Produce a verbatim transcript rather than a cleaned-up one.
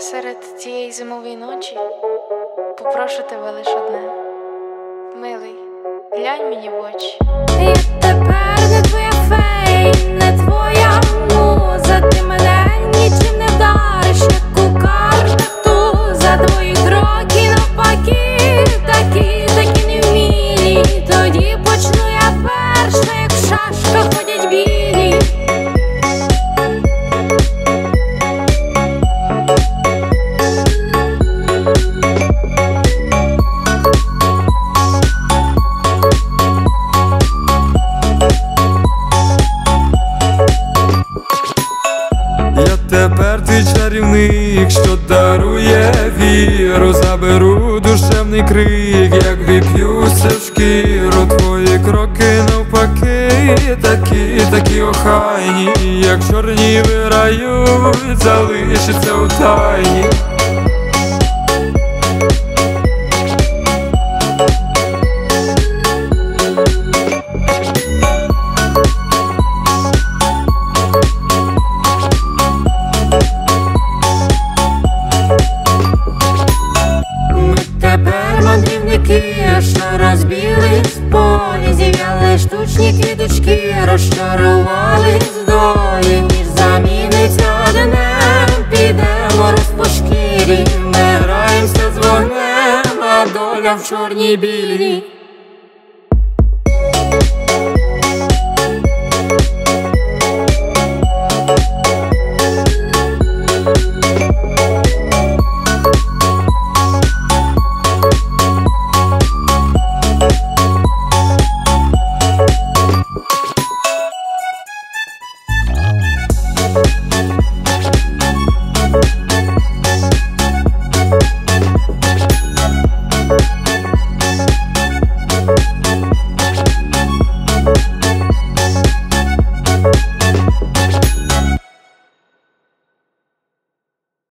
Серед цієї зимової ночі попрошу тебе лиш одне. Милий, глянь мені в очі. Я тепер не твоя фея, не твоя муза. Ти мене нічим не вдариш, як у картах туза. Твої кроки навпаки, такі, такі невмілі. Тоді почну я перша, як в шашках ходять білі. Тепер ти чарівник, що дарує віру. Заберу душевний крик, як вип'юся в шкіру. Твої кроки навпаки, такі, такі охайні, як чорні вирають, залишиться у тайні. Тепер мандрівники, що розбілись в полі. Зів'яли штучні квіточки, розчарувались в долі. Ніж заміниться днем, підемо роз по шкірі. Ми граємося з вогнем, а доля в чорній білій.